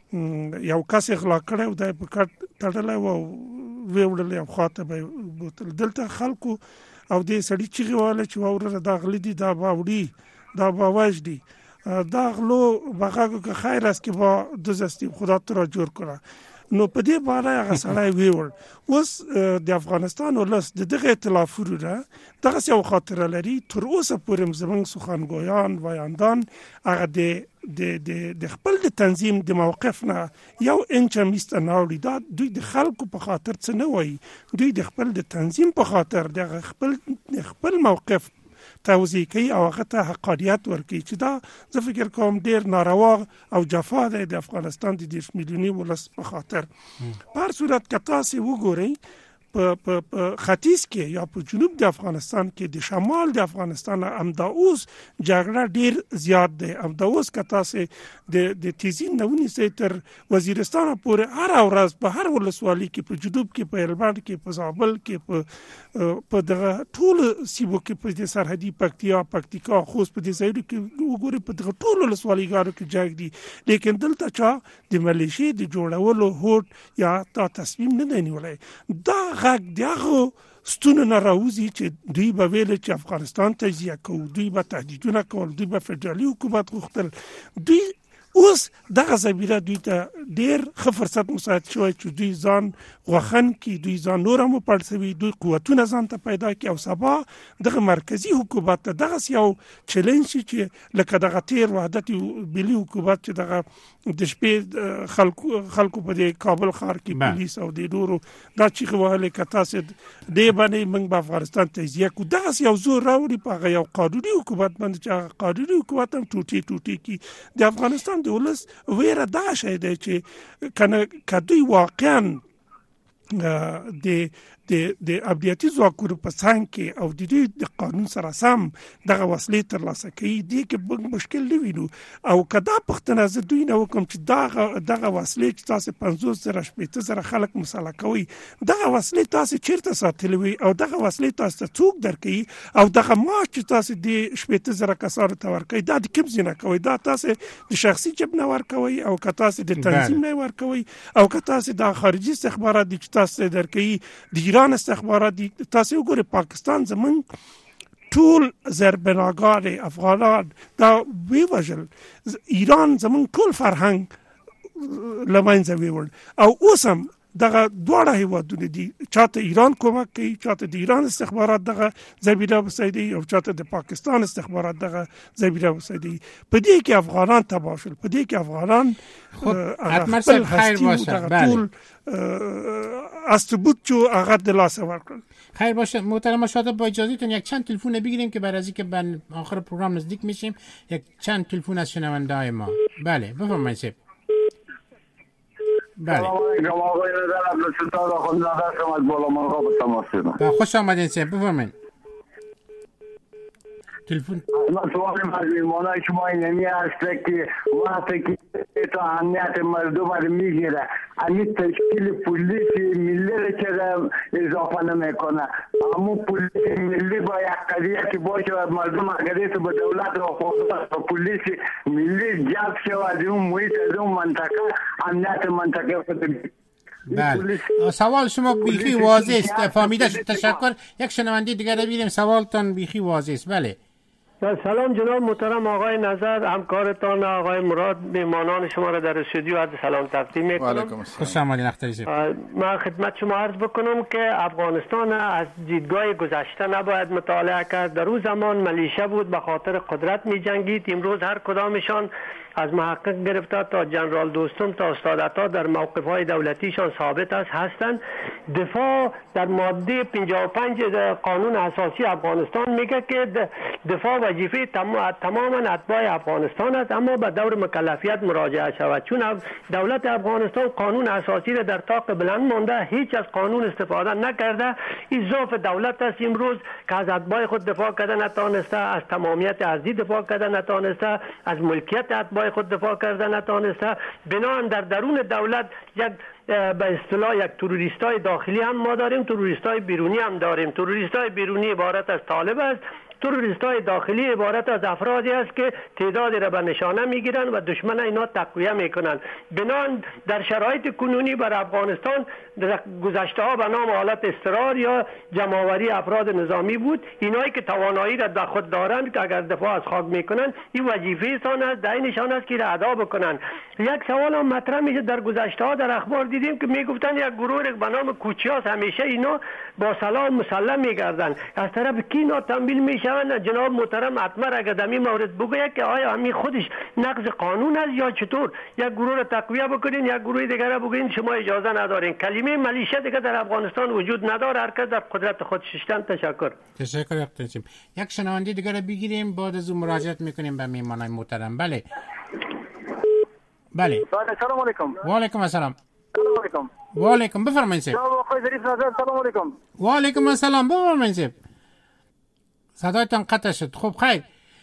یو کس یې غلا کړی و، دا یې په کټ تړلی و او ویې وړلی او خواته به یې بوتل. دلته خلکو او دې سړي چیغې وهلې چې وروره دا غلی دي، دا به وړي، دا به وژني، دا غلو به غږ که خیر است که با دزستیم، خدا تو را جور کنه. نو په دې باندې هغه سړی ویوړ. اوس د افغانستان ولس د دغه ائتلافونو نه دغسې یو خاطره لري. تر اوسه پورې زموږ سخنګویان ویاندان هغه د د د خپل د تنظیم د موقف نه یو انچ هم ایسته نه اوړي. دا دوی د خلکو په خاطر څه نه وایي، دوی د خپل د تنظیم په خاطر د خپل د خپل موقف توضیح کوي او هغه ته حقانیت ورکوي، چې دا زه فکر کوم ډیر ناروا او جفا دی د افغانستان د دېرش میلیوني ولس په خاطر. په هر صورت که تاسې وګورئ په په ختیځ کې یا په جنوب د افغانستان کې د شمال د افغانستان همدا اوس جګړه ډیر زیات دی. همدا اوس که تاسې د د تیزین نه ونیسئ تر وزیرستان پورې هره ورځ په هر ولسوالي کې، په جنوب کې، په هلمند کې، په زابل کې، په په دغه ټولو سیمو کې، په دې سرحدي پکتیا، پکتیکا، خوست، په دې ځایونو کې وګورئ په دغه ټولو ولسوالیګانو کې جنګ دي. لیکن دلته چا د ملیشې د جوړولو هوډ یا تا تصمیم نه دی نیولی. دا غږ د هغو ستونو نه راوځي چې دوی به ویل چې افغانستان تجزیه کوو، دوی به تهدیدونه کول، دوی به فدرالي حکومت غوښتل. دوی اوس دغه زمینه دوی ته ډیر ښه فرصت مساعد شوی چې دوی ځان غوښن کړي، دوی ځان نور هم وپړسوي، دوی قوتونه ځان ته پیدا کړي او سبا دغه مرکزي حکومت ته دغسې یو چلنج شي چې لکه دغه تیر وحدت ملي حکومت چې دغه د شپې خلکو خلکو په دې کابل ښار کې پولیس او د نورو دا چیغې وهلې که تاسې دې باندې موږ به افغانستان تجزیه کړو، دغسې یو زور راوړي په هغه یو قانوني حکومت باندې چې هغه قانوني حکومت هم ټوټې ټوټې کړي. د افغانستان د ولس ویره دا شی دی چې کنه که دوی واقعا د د د امنیتي ځواکونو په څنګ کې او د دوی د قانون سره سم دغه وسلې ترلاسه کوي، دې کې موږ مشکل نه وینو. او که دا پوښتنه زه دوی نه وکړم چې دغه دغه وسلې چې تاسې پنځوس زره شپېته زره خلک مسله کوئ، دغه وسلې تاسې چیرته ساتلې وي او دغه وسلې تاسو ته څوک درکوي او دغه معاش چې تاسې د شپېته زره کسانو ته ورکوئ دا د کوم ځای نه کوئ؟ دا تاسې د شخصي جیب نه ورکوئ او که تاسې د تنظیم نه ورکوئ او که تاسې د خارجي استخبارات دي چې تاسو درکوي د ایران استخبارات دي. تاسو وګورئ پاکستان زمونږ ټول زربناګار افغانان دا ویوژل، ایران زمونږ ټول فرهنګ له منځه ویوړ او اوس هم دغه دواړه هیوادونه دي، چاته ایران کومک کوي، چاته د ایران استخبارات دغه زمینه مساعدوي او چاته د پاکستان استخبارات دغه زمینه مساعدوي. په دې کې افغانان تباه شول، په دې کې افغانان حتما صاحب خیر باشه. بله استبود جو هغه د لاسه ورکړل. خیر باشه محترم شاده، با اجازهتون یک چند تلفن بگیریم که بعد از اینکه به آخر پروگرام نزدیک میشیم یک چند تلفن از شنونده‌های ما. بله بفرمایید صاحب. بله آقای نظر عبدالستار آخوندزاده شما از بالا مرغا به تماس شدم. خوش آمدین صاحب، بفرمایید. تلفن من سوال مردمانای شما اینمی هست که وقتی که تا امنیت مردم رو میگیره امی تشکیل پلیس ملی رو چرا اضافه نمیکنه؟ اما پلیس ملی با یک قضیه که باشه و مردم اگریه به دولت و پلیس ملی جلب شو از اون محیط از اون منطقه امنیت منطقه خود. بله سوال شما بیخی واضح است، فهمیده شد. تشکر. یک شنونده دیگر رو بیریم، سوالتان بیخی واضح است. بله سلام جناب محترم آقای نظر، همکارتان آقای مراد، میهمانان شما را در استودیو عرض سلام تقدیم میکنم. خوش آمدید اختری صاحب. من خدمت شما عرض بکنم که افغانستان از دیدگاه گذشته نباید مطالعه کرد. در اون زمان ملیشه بود، به خاطر قدرت می جنگید. امروز هر کدامشان از محقق گرفته تا جنرال دوستم تا استاد عطا در موقف‌های دولتیشان ثابت است هستند. دفاع در ماده پنجاه و پنج قانون اساسی افغانستان میگه که دفاع وظیفه تماما اتباع افغانستان است، اما به دور مکلفیت مراجعه شود. چون دولت افغانستان قانون اساسی را در طاق بلند مانده، هیچ از قانون استفاده نکرده. این ضعف دولت است امروز که از اتباع خود دفاع کرده نتانسته، از تمامیت ارضی دفاع کرده نتانسته، از ملکیت اتباع خود دفاع کرده نتانسته. بنابراین در درون دولت یک به اصطلاح یک تروریستای داخلی هم ما داریم، تروریستای بیرونی هم داریم. تروریستای بیرونی عبارت از طالب است، تروریستای داخلی عبارت از افرادی است که تعدادی را به نشانه میگیرند و دشمن اینا تقویه میکنند. بنابراین در شرایط کنونی بر افغانستان گذشته ها به نام حالت اضطرار یا جمعآوری افراد نظامی بود. اینایی که توانایی را در خود دارند که اگر دفاع از خاک میکنند، این وظیفه سان است، دینشان است که را ادا بکنند. یک سوال هم مطرح میشه، در گذشته ها در اخبار دیدیم که میگفتن یک گروه به نام کوچیاس همیشه اینا با سلاح مسلح میگردند. از طرف کی اینا تمویل میشه؟ جناب محترم حتما اگر در این مورد بگوید که آیا همین خودش نقض قانون است یا چطور؟ یک گروه را تقویه بکنین، یک گروه دیگر را بگوین شما اجازه ندارین. کلمه ملیشه دیگه در افغانستان وجود نداره، هر کس در قدرت خود ششتن. تشکر. تشکر اختیاریم. یک شنونده دیگر را بگیریم، بعد از اون مراجعت میکنیم به میهمانان محترم. بله بله سلام علیکم. و علیکم السلام. سلام علیکم. و علیکم. بفرمایید. جناب آقای ظریف نظر، سلام علیکم. و علیکم السلام. بفرمایید. صدایتان قطع شد. خب خیر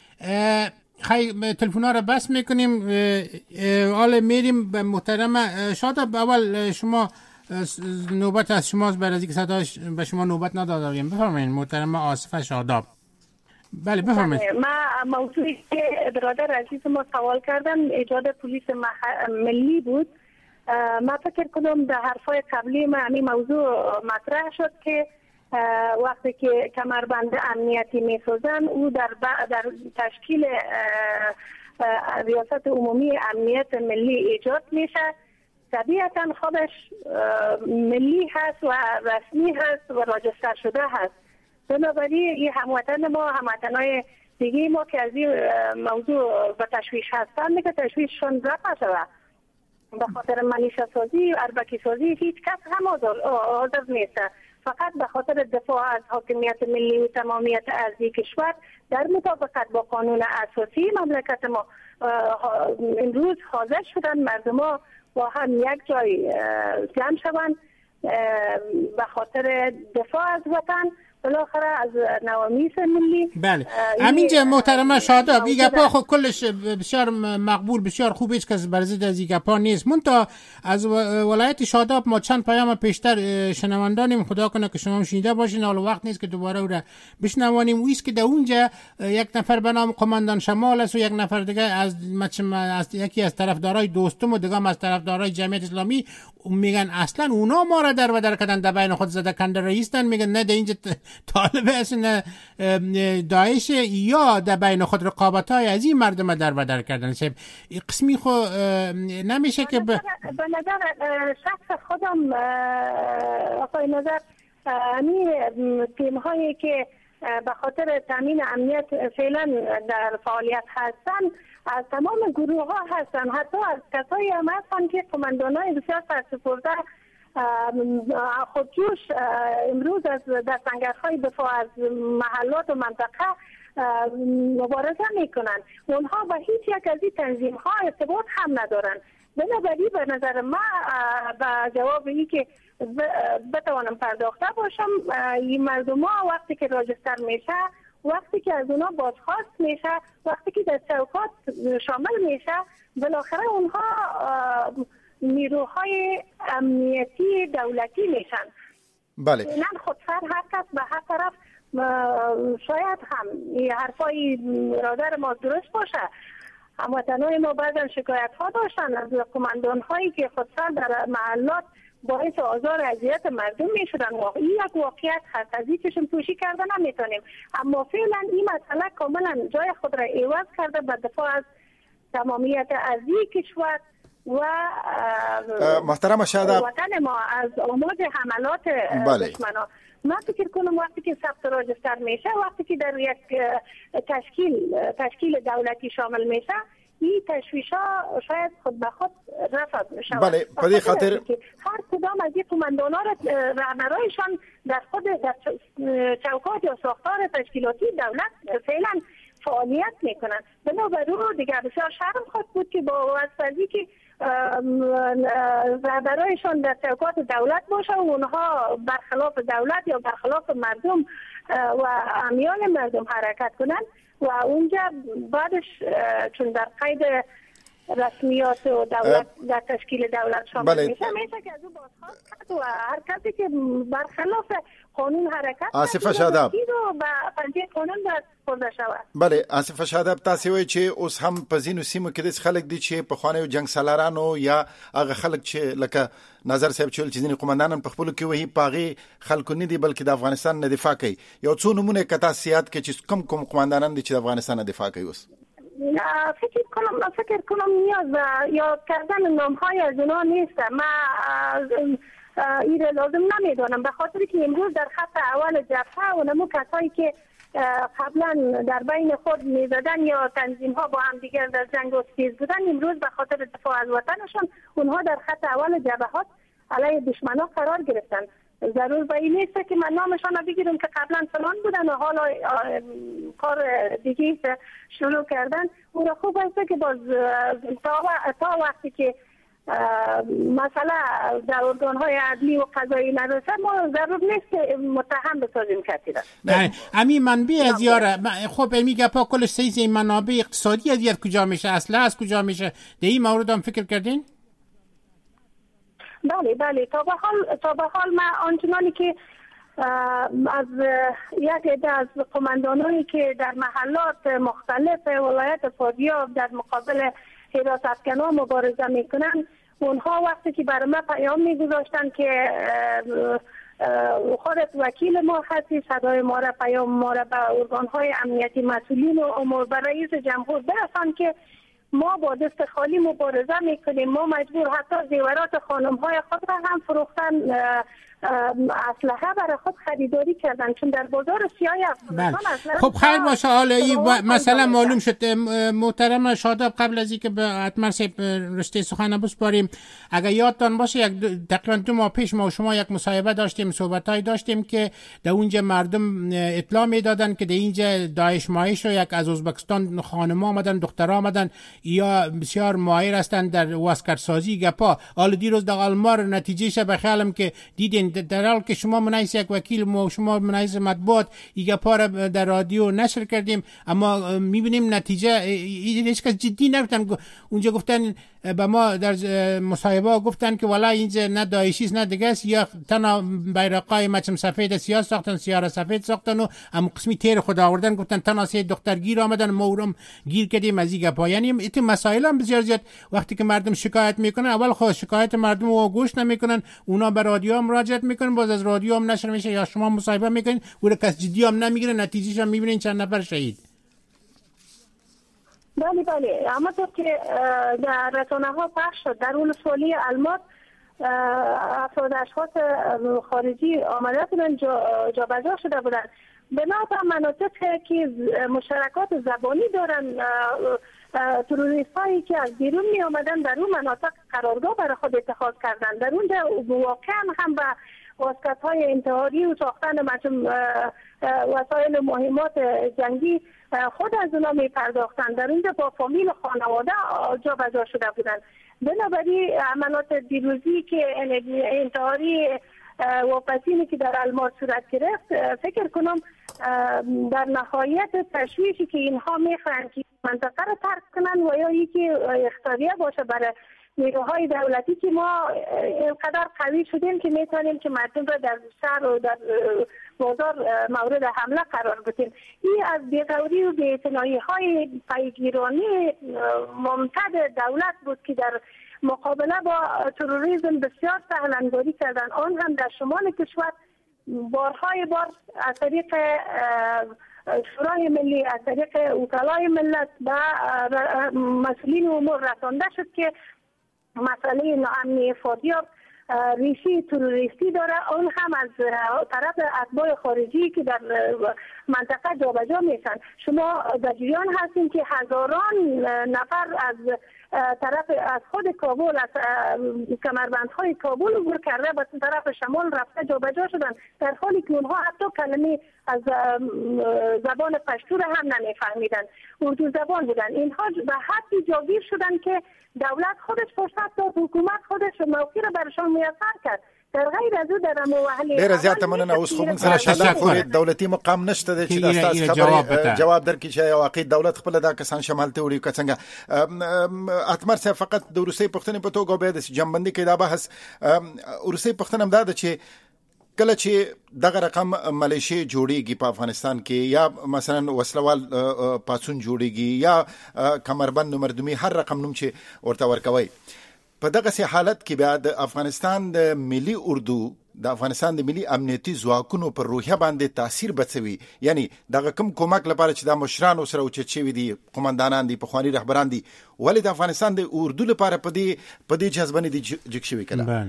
خیر تلفن‌ها رو بس میکنیم. حالا میریم به محترم شاداب. اول شما نوبت از شماست، برای اینکه صداش به شما نوبت ندادیم. بفرمایید محترم آصفه شاداب. بله بفرمایید. ما موضوعی که برادر عزیز ما سوال کردن ایجاد پلیس مح... ملی بود. ما فکر کنم در حرفای قبلی ما همین موضوع مطرح شد که وقتی که کمربند امنیتی میسازن او در, در تشکیل ریاست عمومی امنیت ملی ایجاد میشه. طبیعتا خودش ملی هست و رسمی هست و راجستر شده هست. بنابراین این هموطن ما، هموطنهای دیگه ما که از این موضوع به تشویش هستن میگه تشویششون رفت شده. به خاطر ملیشه سازی و اربکی سازی هیچ کس هم حاضر نیست. فقط به خاطر دفاع از حاکمیت ملی و تمامیت ارضی کشور در مطابقت با قانون اساسی مملکت ما امروز حاضر شدن مردم ها با هم یک جای جمع شوند به خاطر دفاع از وطن، بالاخره از نوامیس ملی. بله همینجا محترمه شاداب این گپا خود کلش بسیار مقبول، بسیار خوب، هیچ کس بر ضد از این گپا نیست. منتها از ولایت شاداب ما چند پیام پیشتر شنوندانیم، خدا کنه که شما شنیده باشین، حالا وقت نیست که دوباره او را بشنوانیم. او است که در اونجا یک نفر به نام قماندان شمال است و یک نفر دیگه از از یکی از طرفدارای دوستم و دیگه از طرفدارای جمعیت اسلامی میگن اصلا اونا ما را در و در کردن، در بین خود زده کنده رئیستن. میگن نه در اینجا طالب اصلا داعش یا در بین خود رقابت های از این مردم در و در کردن. قسمی خو نمیشه که به نظر شخص خودم آقای نظر همین تیم هایی که به خاطر تامین امنیت فعلا در فعالیت هستن از تمام گروه ها هستن، حتی از کسایی هم هستن که قماندان های بسیار سرسپرده خودجوش امروز از در سنگرهای دفاع از محلات و منطقه مبارزه میکنن. اونها با هیچ یک از این تنظیم ها ارتباط هم ندارن. بنابراین به نظر ما با جواب این که بتوانم پرداخته باشم، این مردم ها وقتی که راجستر میشه وقتی که از اونا بازخواست میشه، وقتی که در چوکات شامل میشه، بالاخره اونها نیروهای امنیتی دولتی میشن. بله. نه خودسر هر کس به هر طرف، شاید هم این حرفای برادر ما درست باشه، هموطنان ما بعضا شکایت ها داشتن از قماندان هایی که خودسر در محلات باعث آزار اذیت مردم می شدن. واقعی یک واقعیت هست، از این چشم پوشی کرده نمیتونیم، اما فعلا این مسئله کاملا جای خود را عوض کرده به دفاع از تمامیت ارضی کشور و محترم شاداب وطن ما از آماج حملات بله. دشمنان. من فکر کنم وقتی که ثبت راجستر میشه، وقتی که در یک تشکیل تشکیل دولتی شامل میشه، این تشویش ها شاید خود به خود رفع شود. بله، پدی خاطر هر کدام از این قماندان ها رهبرایشان در خود در چوکات یا ساختار تشکیلاتی دولت فعلا فعالیت میکنن. بنابراین دیگر بسیار شرم خواهد بود که با واسطه که رهبرایشان در چوکات دولت باشه و اونها برخلاف دولت یا برخلاف مردم و امیال مردم حرکت کنن و اونجا بعدش چون در قید رسمیات و دولت در تشکیل دولت شامل بله. میشه میشه که از او بازخواست کرد و هر کسی که برخلاف قانون حرکت آصف شاداب رو به پنجه قانون باید خورده شود. بله آصف شاداب تاسو وایي چې اوس هم په ځینو سیمو کې د خلک دي چې په خوانیو جنگ سالارانو یا هغه خلک چې لکه نظر صاحب چې ځینې قومندانان په خپل کې وਹੀ پاغي خلکو نه دي بلکې د افغانستان نه دفاع کوي. یو څو نمونه کتا سیات کې چې کم کم قومندانان دي چې د افغانستان نه دفاع کوي. اوس فکر کنم فکر کنم نیاز یا کردن نام‌های از اونا نیست. من این لازم نمیدونم به خاطر که امروز در خط اول جبهه و نمو کسایی که قبلا در بین خود میزدن یا تنظیم ها با هم دیگر در جنگ و ستیز بودن، امروز به خاطر دفاع از وطنشون اونها در خط اول جبهه ها علیه دشمنا قرار گرفتن. ضرور به این نیست که من نامشان رو بگیرم که قبلا فلان بودن و حالا کار دیگه شروع کردن. اون خوب است که باز تا وقتی که مثلا در ارگان‌های عدلی و قضایی نرسه ما ضرور نیست متهم بسازیم کسی را. نه امی منبع از یاره خب امی گپا کلش سیز منابع اقتصادی از یاد کجا میشه، اصلا از کجا میشه، در این مورد هم فکر کردین؟ بله بله تا به حال تا به حال من آنچنانی که از یک عده از قماندانانی که در محلات مختلف ولایت فاریاب در مقابل حراستکنان مبارزه میکنن، اونها وقتی که برای ما پیام میگذاشتن که خودت وکیل ما هستی، صدای ما را پیام ما را به ارگان‌های امنیتی مسئولین و امور به رئیس جمهور برسان که ما با دست خالی مبارزه میکنیم، ما مجبور حتی زیورات خانم‌های خود را هم فروختن، اسلحه برای خود خریداری کردن چون در بازار سیاه افغانستان اسلحه. خب خیر باشه. حالا مثلا معلوم شد محترم شاداب، قبل از اینکه به اتمر صاحب رشته سخن بسپاریم، اگر یادتان باشه یک تقریبا دو ماه پیش ما و شما یک مصاحبه داشتیم، صحبتایی داشتیم که در اونجا مردم اطلاع میدادن که در اینجا داعش مایش و یک از ازبکستان خانم‌ها آمدن، دخترها آمدن یا بسیار ماهر هستند در واسکرسازی گپا. حالا دیروز در آلمار نتیجهش به خیالم که دیدین در حال که شما منایس یک وکیل ما شما منایس مطبوعات ایگه پاره در رادیو نشر کردیم، اما میبینیم نتیجه هیچ کس جدی نگفتن. اونجا گفتن به ما در مصاحبه گفتن که والا اینجا نه داعشی نه دیگه است، یا تنها بیرقای مچم سفید سیاه ساختن، سیاره سفید ساختن و هم قسمی تیر خود آوردن، گفتن تنها سه دختر گیر آمدن، ما اورم گیر کردیم از این گپا. یعنی این مسائل هم بسیار زیاد وقتی که مردم شکایت میکنن، اول خود شکایت مردم رو گوش نمیکنن، اونا به رادیو مراجعه میکنن، باز از رادیو هم نشر میشه یا شما مصاحبه میکنین و کس جدی هم نمیگیره، نتیجهش هم میبینین چند نفر شهید. بله بله، اما تو که در رسانه ها پخش شد در اون سوالی علمات افراد اشخاص خارجی آمده بودن، جابجا شده بودن بنا به مناطق که مشترکات زبانی دارن. تروریست هایی که از بیرون می آمدن در اون مناطق قرارگاه برای خود اتخاذ کردن، در اونجا واقعا هم به واسکت های انتحاری و ساختن وسایل مهمات جنگی خود از اونا می پرداختن، در اونجا با فامیل خانواده جا بجا شده بودن. بنابراین عملات دیروزی که انتحاری واپسینی که در الماس صورت گرفت، فکر کنم در نهایت تشویشی که اینها میخواهند که منطقه رو ترک کنن و یا یکی اختیاریه باشه برای نیروهای دولتی که ما اینقدر قوی شدیم که میتونیم که مردم را در شهر و در بازار مورد حمله قرار بدیم. این از بی‌غوری و بی‌اعتنایی های پیگیرانی ممتد دولت بود که در مقابله با تروریسم بسیار سهلنگاری کردن، آن هم در شمال کشور. بارهای بار از طریق شورای ملی، از طریق وکلای ملت و مسئولین امور رسانده شد که مسئله ناامنی فاضیاب ریشه تروریستی داره، اون هم از طرف اتباع خارجی که در منطقه جابجا میشن. شما در جریان هستین که هزاران نفر از طرف از خود کابل، از کمربندهای کابل عبور کرده و طرف شمال رفته جابجا شدن، در حالی که اونها حتی کلمه از زبان پشتو هم نمیفهمیدن، اردو زبان بودن. اینها به حدی جاگیر شدن که دولت خودش فرصت داد، حکومت خودش موقعی را برشان میسر کرد. در غیر از او در موهله ډیره زیاته مننه. اوس خو موږ سره شاله دولتي مقام نشته چې د تاسو خبره جواب درکړي چې واقعي دولت خپل دا کسان شمال ته وړي کڅنګ اتمر صاحب فقط د روسي پښتنې په توګه به د جنبندي کې دا بحث روسي پښتنه هم دا د چې کله چې دغه رقم ملیشي جوړیږي په افغانستان کې یا مثلا وسلوال پاتون جوړیږي یا کمربند مردمي هر رقم نوم چې ورته ورکوي، په دغه سي حالت کې بیا د افغانستان د ملي اردو د افغانستان د ملي امنیتي ځواکونو پر روحیه باندې تاثیر بڅوي. یعنی دغه کوم کومک لپاره چې د مشران سره او چې وي دي قومندانان دي پخوانی رهبران دي، ولې د افغانستان د اردو لپاره په دې په دې جذبنه دي جګ شوی کله؟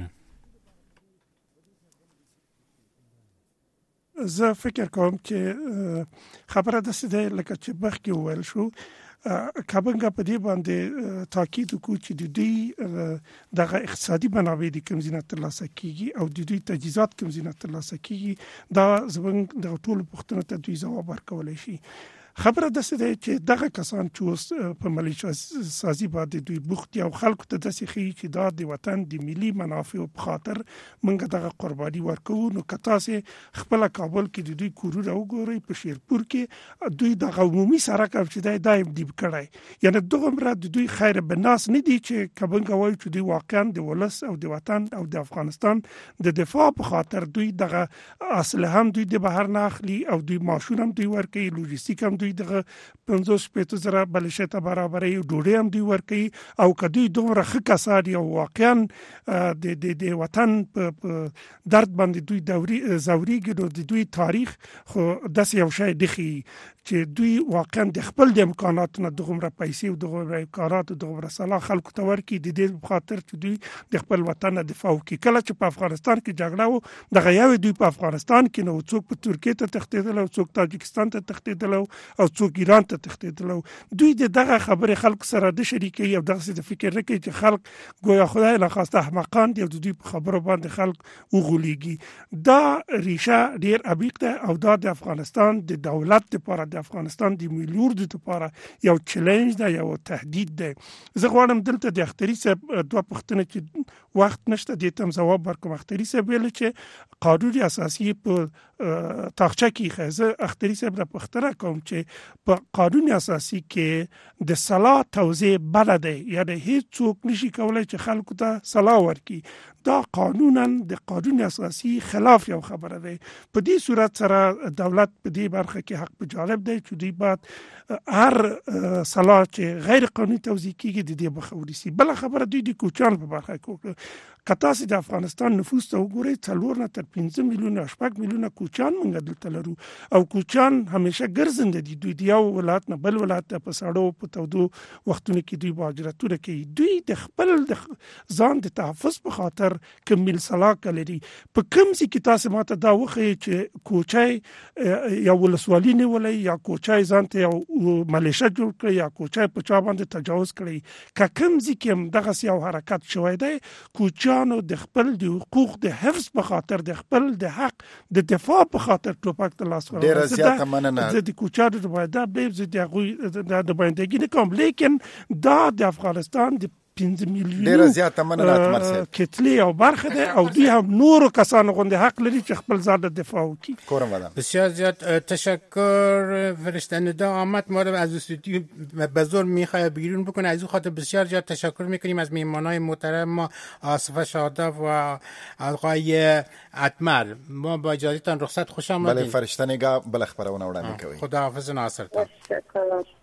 زه فکر کوم چې خبره داسې ده لکه چې مخکې وویل شو، کابنګا په دې باندې تاکید وکړو چې د دوی دغه اقتصادي منابع د کوم ځای ترلاسه کیږي او د دوی تجهیزات کوم ځای ترلاسه کیږي، دا زموږ د ټولو پوښتنو ته دوی ځواب ورکولای شي. خبره داسې ده چې دغه کسان چې اوس په ملیشیا سازي باندې دوی بوخت او خلکو ته داسې ښیي چې دا د وطن د ملي منافعو په خاطر موږ دغه قرباني ورکوو. نو که تاسې خپله کابل کې د دوی کورونه وګورئ، په شیرپور کې دوی دغه عمومي سړک چې دی دا یې ډیب کړی، یعنې دومره د دوی خیر بناس نه دي چې کابنګا وایي چې دوی واقعا د ولس او د وطن او د افغانستان د دفاع په خاطر دوی دغه اسلحه هم دوی د بهر نه اخلي او دوی ماشون هم دوی ورکوي، لوجستیک هم دوی دغه پنځوس شپېته زره بلشې ته برابروي، ډوډۍ هم دوی ورکوي. او که دوی دومره ښه کسان دي او واقعا د وطن په درد باندې دوی ځورېږي، نو د دوی تاریخ خو داسې یو شی ډښي چې دوی واقعا د خپل د امکاناتو نه دغومره پیسې او دغومره امکانات او دغومره سلاح خلکو ته ورکړي د دې په خاطر چې دوی د خپل وطن نه دفاع وکړي. کله چې په افغانستان کې جګړه و، دغه یو دوی په افغانستان کې نو څوک په ترکیه ته تښتېدل او څوک تاجکستان ته تښتېدل او څوک ایران ته تښتېدل. دوی د دغه خبرې خلکو سره د شریکي او دغه د فکر نه کوي چې خلک ګویا خدای نه خواسته احمقان دي او د دوی په خبرو باندې خلک وغولېږي. دا ریشه ډیر عمیق ده او دا د افغانستان د دولت لپاره، د افغانستان د ملي اردو لپاره یو چیلنج ده، یو تهدید ده. زه غواړم دلته د اختري صاحب دوه پوښتنې چې وخت نشته دې ته ځواب ورکوم. اختري صاحب ویل چې قانون اساسي په تاخچه کې زه اختري صاحب را پوښتنه کوم چې په قانون اساسي کې د صلاح توزیع بل ده، یعنی هیڅ څوک نشي کولای چې خلکو ته صلاح ورکړي. دا قانونا د قانون اساسي خلاف یو خبره ده. په دې صورت سره دولت په دې برخه کې حق په جانب دی چې دوی باید هر صلاح چې غیر قانوني توزیع کیږي د دې مخه ونیسي. بل خبره دوی د کوچیانو په برخه کې که تاسو د افغانستان نفوس ته وګورئ، څلور نه تر پنځه میلیونه شپږ میلیونه کوچیان موږ دلته لرو او کوچیان همیشه ګرځنده دي. دوی د یو ولایت نه بل ولایت ته په سړو په تودو وختونو کې دوی مهاجرتونه کوي. دوی د خپل د ځان د تحفظ په خاطر کوم مل صلاح لري. په کوم ځای کې تاسو ماته دا وښیي چې کوچای یا ولسوالي نیولې یا کوچای ځان ته یو ملیشه جوړ کړي یا کوچای په چا باندې تجاوز کړي، که کوم ځای کې دغه یو حرکت شوی دی، کوچیانو د خپل د حقوق د حفظ په خاطر، د خپل د حق د دفاع په خاطر ټوپک ته لاس ورکړي. ډیره زیاته مننه. زه د کوچیانو د باید د د باندېګي نه کوم، لیکن دا د افغانستان د پنځه میلیون ډیر زیات مننه اتمر صاحب کتلی او برخه ده او دوی هم نور کسان غونډه حق لري چې خپل ځان دفاع وکړي. کورم ودان بسیار زیاد تشکر. فرشتنده آمد ما رو از استودیو به زور میخواد بیرون بکنه. از این خاطر بسیار زیاد تشکر میکنیم از مهمانای محترم ما آصفه شاداب و آقای اتمر. ما با اجازهتان رخصت خوش آمدید. بله فرشتنگا بل خبرونه وړاندې کوي. خداحافظ ناصر.